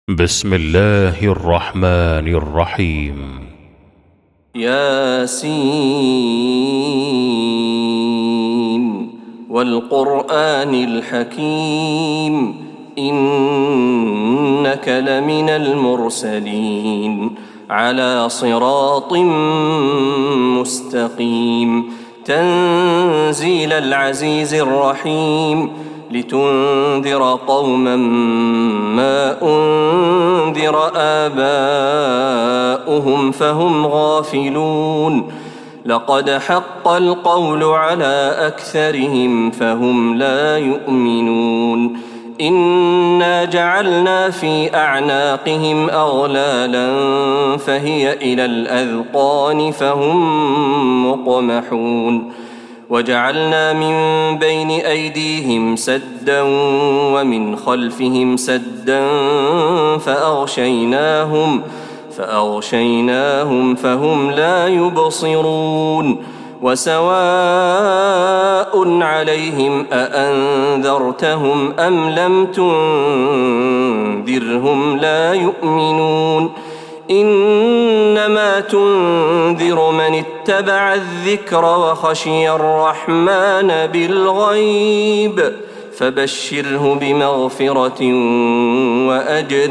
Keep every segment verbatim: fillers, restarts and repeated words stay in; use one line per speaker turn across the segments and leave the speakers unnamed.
بسم الله الرحمن الرحيم.
ياسين والقرآن الحكيم إنك لمن المرسلين على صراط مستقيم تنزيل العزيز الرحيم لتنذر قوما ما أنذر آباؤهم فهم غافلون لقد حق القول على أكثرهم فهم لا يؤمنون إنا جعلنا في أعناقهم أغلالا فهي إلى الأذقان فهم مقمحون وجعلنا من بين أيديهم سدا ومن خلفهم سدا فأغشيناهم فأغشيناهم فهم لا يبصرون وسواء عليهم أأنذرتهم أم لم تنذرهم لا يؤمنون إنما تنذر من اتبع الذكر وخشي الرحمن بالغيب فبشره بمغفرة وأجر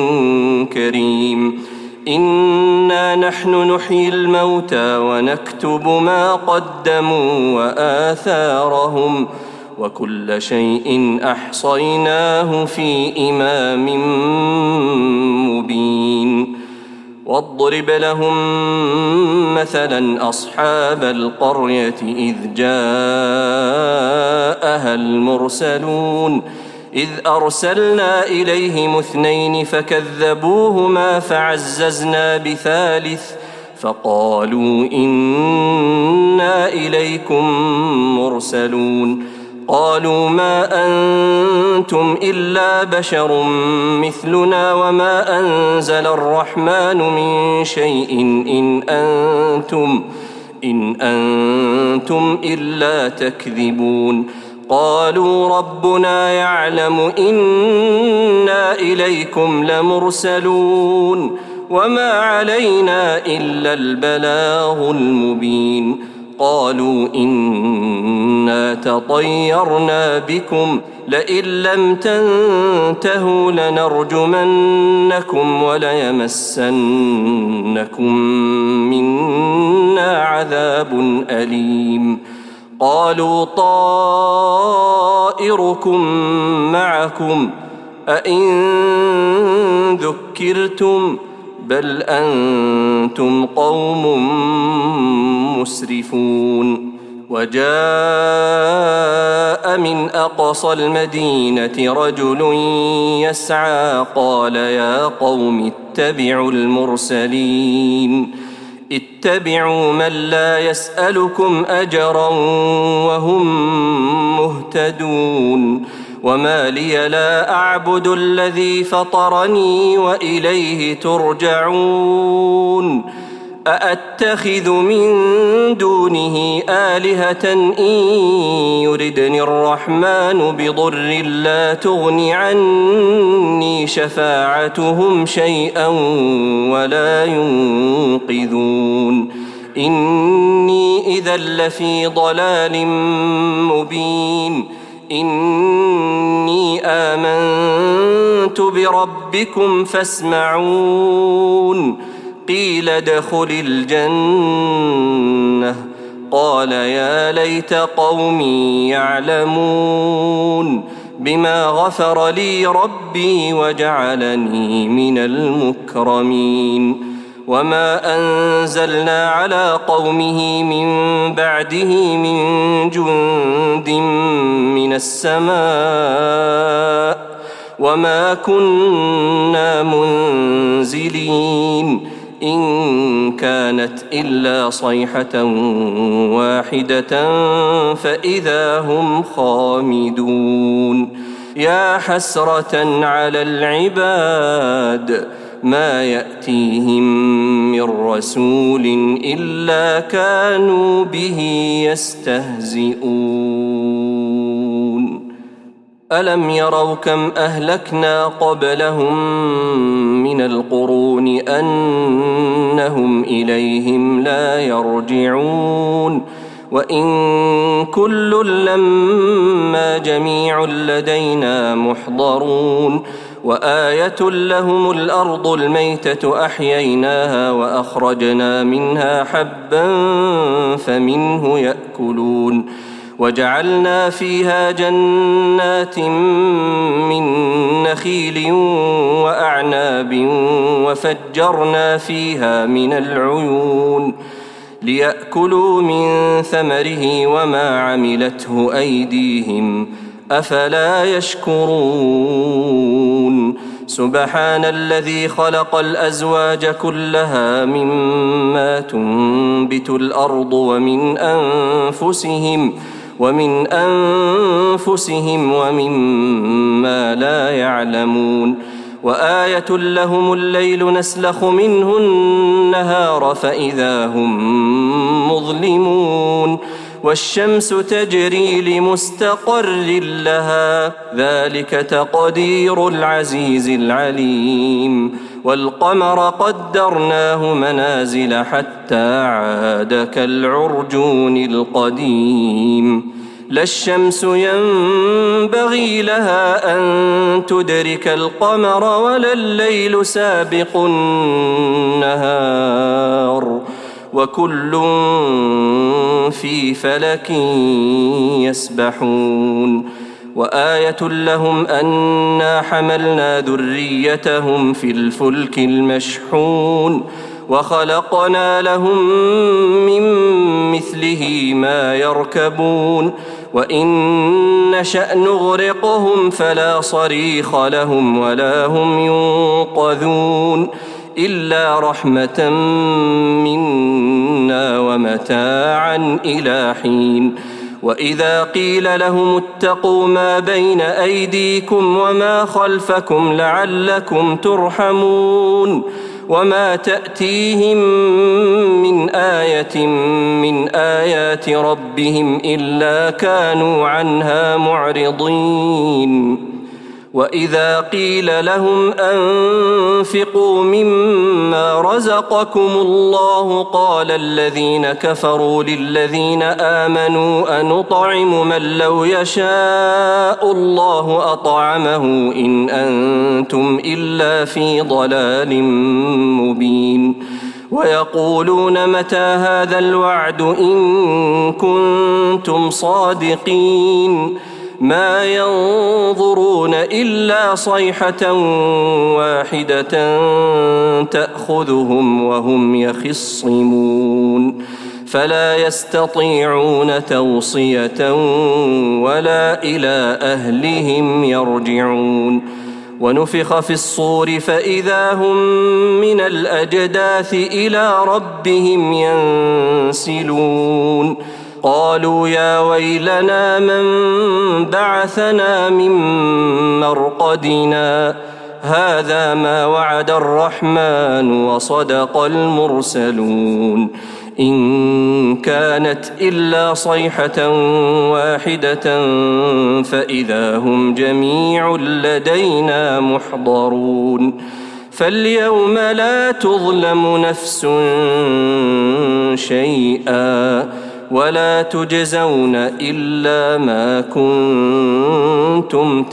كريم إنا نحن نحيي الموتى ونكتب ما قدموا وآثارهم وكل شيء أحصيناه في إمام مبين واضرب لهم مثلا أصحاب القرية إذ جاءها المرسلون إذ أرسلنا إليهم اثنين فكذبوهما فعززنا بثالث فقالوا إنا إليكم مرسلون قالوا ما أنتم إلا بشر مثلنا وما أنزل الرحمن من شيء إن أنتم إن أنتم إلا تكذبون قالوا ربنا يعلم إنا إليكم لمرسلون وما علينا إلا البلاغ المبين قالوا إنا تطيرنا بكم لئن لم تنتهوا لنرجمنكم وليمسنكم منا عذاب أليم قالوا طائركم معكم أئن ذكرتم بل أنتم قوم مسرفون وجاء من أقصى المدينة رجل يسعى قال يا قوم اتبعوا المرسلين اتبعوا من لا يسألكم أجرا وهم مهتدون وما لي لا أعبد الذي فطرني وإليه ترجعون أأتخذ من دونه آلهة إن يردني الرحمن بضر لا تغن عني شفاعتهم شيئا ولا ينقذون إني إذا لفي ضلال مبين إني آمنت بربكم فاسمعون قيل ادخل الجنة قال يا ليت قومي يعلمون بما غفر لي ربي وجعلني من المكرمين وما أنزلنا على قومه من بعده من جند من السماء وما كنا منزلين إن كانت إلا صيحة واحدة فإذا هم خامدون يا حسرة على العباد ما يأتيهم من رسول إلا كانوا به يستهزئون. ألم يروا كم أهلكنا قبلهم من القرون أنهم إليهم لا يرجعون وإن كل لما جميع لدينا محضرون وآية لهم الأرض الميتة أحييناها وأخرجنا منها حبا فمنه يأكلون وجعلنا فيها جنات من نخيل وأعناب وفجرنا فيها من العيون ليأكلوا من ثمره وما عملته أيديهم أفلا يشكرون سبحان الذي خلق الأزواج كلها مما تنبت الأرض ومن أنفسهم ومن أنفسهم ومما لا يعلمون وآية لهم الليل نسلخ منه النهار فإذا هم مظلمون والشمس تجري لمستقر لها ذلك تقدير العزيز العليم والقمر قدرناه منازل حتى عاد كالعرجون القديم لا الشمس ينبغي لها أن تدرك القمر ولا الليل سابق النهار وكل في فلك يسبحون وآية لهم أنا حملنا ذريتهم في الفلك المشحون وخلقنا لهم من مثله ما يركبون وإن نشأ نغرقهم فلا صريخ لهم ولا هم ينقذون إلا رحمة منا ومتاعا إلى حين وإذا قيل لهم اتقوا ما بين أيديكم وما خلفكم لعلكم ترحمون وما تأتيهم من آية من آيات ربهم إلا كانوا عنها معرضين وإذا قيل لهم أنفقوا مما رزقكم الله قال الذين كفروا للذين آمنوا أنطعم من لو يشاء الله أطعمه إن أنتم إلا في ضلال مبين ويقولون متى هذا الوعد إن كنتم صادقين ما ينظرون إلا صيحة واحدة تأخذهم وهم يخصمون فلا يستطيعون توصية ولا إلى أهلهم يرجعون ونفخ في الصور فإذا هم من الأجداث إلى ربهم ينسلون قالوا يا ويلنا من بعثنا من مرقدنا هذا ما وعد الرحمن وصدق المرسلون إن كانت إلا صيحة واحدة فإذا هم جميع لدينا محضرون فاليوم لا تظلم نفس شيئا ولا تجزون إلا ما كنتم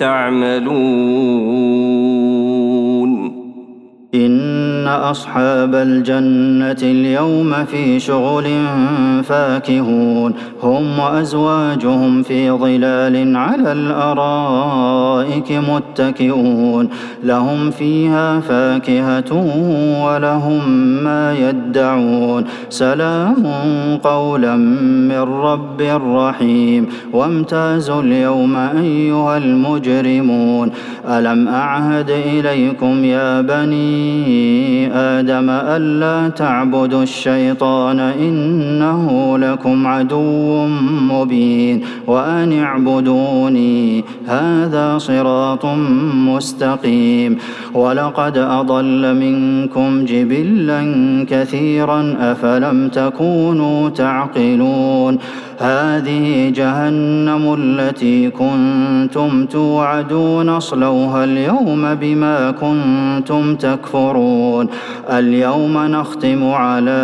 تعملون
إن أصحاب الجنة اليوم في شغل فاكهون هم وأزواجهم في ظلال على الأرائك متكئون لهم فيها فاكهة ولهم ما يدعون سلام قولا من رب رحيم وامتازوا اليوم أيها المجرمون ألم أعهد إليكم يا بني آدم ألا تعبدوا الشيطان إنه لكم عدو مبين وأن اعبدوني هذا صراط مستقيم ولقد أضل منكم جبلا كثيرا أفلم تكونوا تعقلون هذه جهنم التي كنتم توعدون اصلوها اليوم بما كنتم تكفرون اليوم نختم على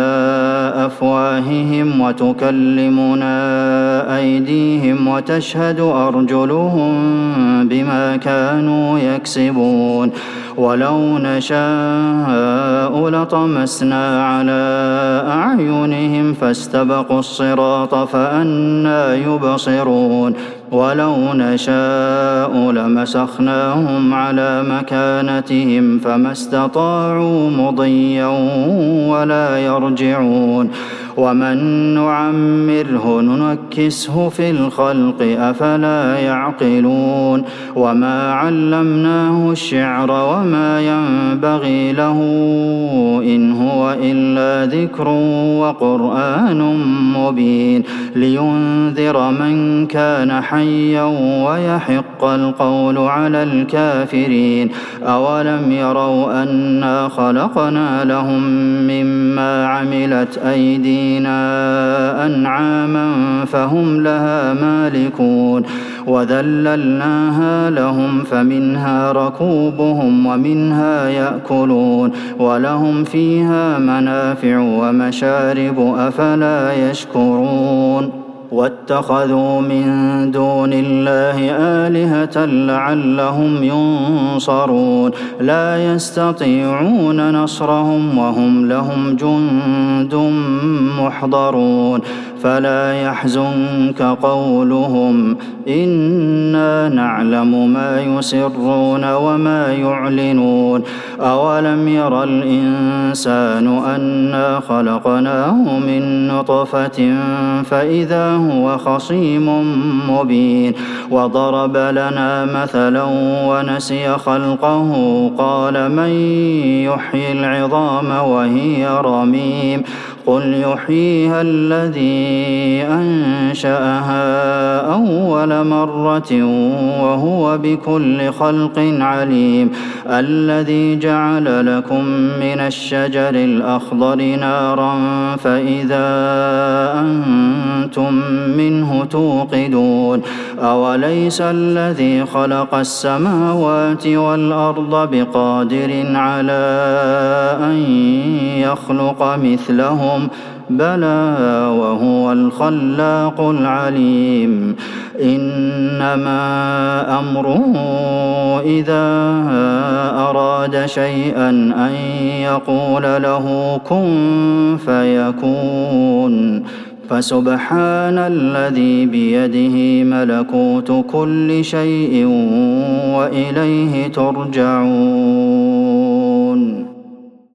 أفواههم وتكلمنا أيديهم وتشهد أرجلهم بما كانوا يكسبون ولو نشاء لطمسنا على أعينهم فاستبقوا الصراط فأنى يبصرون ولو نشاء لمسخناهم على مكانتهم فما استطاعوا مضيا ولا يرجعون ومن نعمره ننكسه في الخلق أفلا يعقلون وما علمناه الشعر وما ينبغي له إن هو إلا ذكر وقرآن مبين لينذر من كان حيا ويحق القول على الكافرين أولم يروا أنا خلقنا لهم مما عملت أيدينا أنعاما فهم لها مالكون وذللناها لهم فمنها ركوبهم ومنها يأكلون ولهم فيها منافع ومشارب أفلا يشكرون واتخذوا من دون الله آلهة لعلهم ينصرون لا يستطيعون نصرهم وهم لهم جند محضرون فلا يحزنك قولهم إنا نعلم ما يسرون وما يعلنون أولم ير الإنسان أنا خلقناه من نطفة فإذا هو خصيم مبين وضرب لنا مثلا ونسي خلقه قال من يحيي العظام وهي رميم قل يحييها الذي أنشأها أول مرة وهو بكل خلق عليم الذي جعل لكم من الشجر الأخضر نارا فإذا أنتم منه توقدون أوليس الذي خلق السماوات والأرض بقادر على أن يخلق مثلهم بلى وهو الخلاق العليم إنما أمره إذا أراد شيئا أن يقول له كن فيكون فسبحان الذي بيده ملكوت كل شيء وإليه ترجعون